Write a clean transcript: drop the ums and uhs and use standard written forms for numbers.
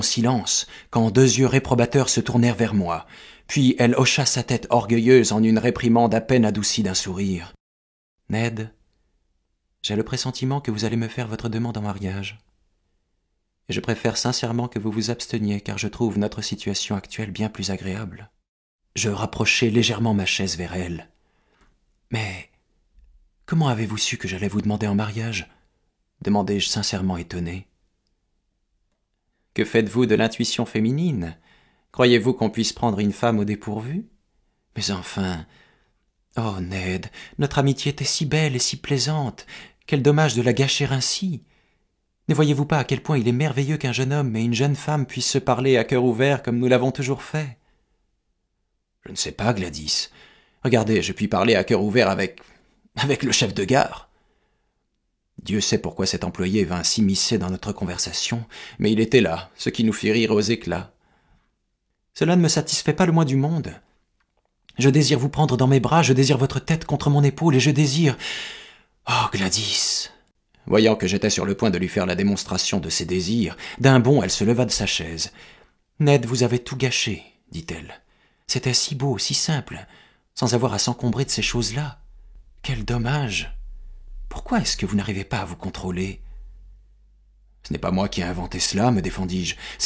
silence quand 2 yeux réprobateurs se tournèrent vers moi, puis elle hocha sa tête orgueilleuse en une réprimande à peine adoucie d'un sourire. « Ned, j'ai le pressentiment que vous allez me faire votre demande en mariage. Et je préfère sincèrement que vous vous absteniez, car je trouve notre situation actuelle bien plus agréable. » Je rapprochai légèrement ma chaise vers elle. « Mais comment avez-vous su que j'allais vous demander en mariage ?» demandai-je sincèrement étonné. « Que faites-vous de l'intuition féminine ? Croyez-vous qu'on puisse prendre une femme au dépourvu ? Mais enfin... Oh, Ned, notre amitié était si belle et si plaisante. Quel dommage de la gâcher ainsi. Ne voyez-vous pas à quel point il est merveilleux qu'un jeune homme et une jeune femme puissent se parler à cœur ouvert comme nous l'avons toujours fait ? » « Je ne sais pas, Gladys. Regardez, je puis parler à cœur ouvert avec le chef de gare. » Dieu sait pourquoi cet employé vint s'immiscer dans notre conversation, mais il était là, ce qui nous fit rire aux éclats. « Cela ne me satisfait pas le moins du monde. Je désire vous prendre dans mes bras, je désire votre tête contre mon épaule, et je désire... Oh, Gladys !» Voyant que j'étais sur le point de lui faire la démonstration de ses désirs, d'un bond elle se leva de sa chaise. « Ned, vous avez tout gâché, dit-elle. C'était si beau, si simple, sans avoir à s'encombrer de ces choses-là. Quel dommage! Pourquoi est-ce que vous n'arrivez pas à vous contrôler ? » « Ce n'est pas moi qui ai inventé cela, me défendis-je.